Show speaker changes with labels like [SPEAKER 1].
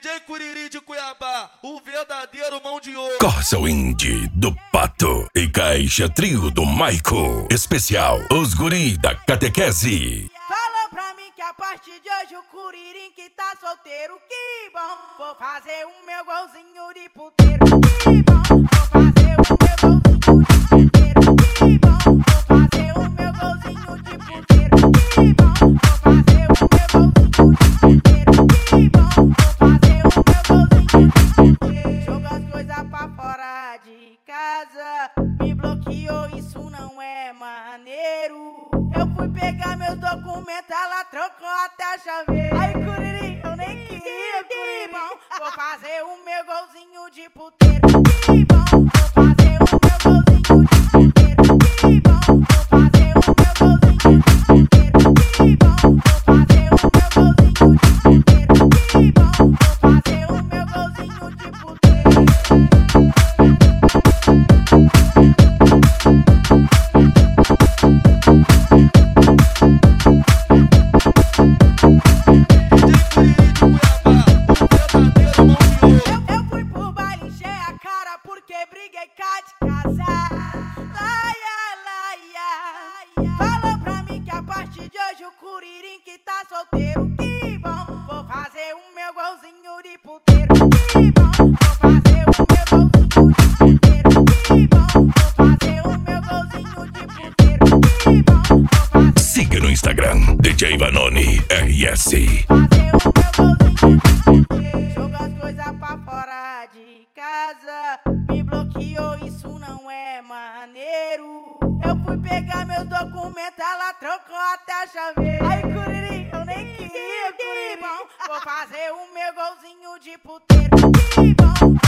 [SPEAKER 1] DJ Curiri de Cuiabá, o verdadeiro mão de ouro.
[SPEAKER 2] Corsa Indie do Pato e Caixa Trio do Maico. Especial, os guri da catequese.
[SPEAKER 3] Falou pra mim que a partir de hoje o Curirim que tá solteiro, que bom. Vou fazer o meu golzinho de puteiro, que bom. Vou fazer o meu golzinho de puteiro, que bom. Vou fazer o meu golzinho de puteiro, que bom. Vou fazer o meu golzinho de puteiro, que bom. Vou fazer o meu golzinho de puteiro. Joga as coisas pra fora de casa, me bloqueou, isso não é maneiro. Eu fui pegar meus documentos, ela trocou até a chaveira. Ai, Curiri, eu nem queria, Curiri. Vou fazer o meu golzinho de puteiro, que bom. Vou fazer o meu golzinho de puteiro, que bom. Vou fazer o meu golzinho de puteiro, que bom. Vou fazer o meu golzinho de puteiro, que bom. Vou fazer o meu golzinho de puteiro. Eu fui pro baile, encher a cara porque briguei cá de casa. Laia, laia. Falou pra mim que a partir de hoje o Curirim que tá solteiro, que bom. Vou fazer o meu golzinho de puteiro, que bom. Vou fazer o meu golzinho de puteiro, que bom. Vou fazer o meu golzinho de puteiro, que bom.
[SPEAKER 2] Siga no Instagram, DJ Vanoni RS.
[SPEAKER 3] Fazer o meu golzinho de puteiro. Joga as coisas pra fora de casa, me bloqueou, isso não é maneiro. Eu fui pegar meus documentos, ela trocou até a chaveira. Ai, Curiri, eu nem queria, Curiri. Vou fazer o meu golzinho de puteiro, que bom.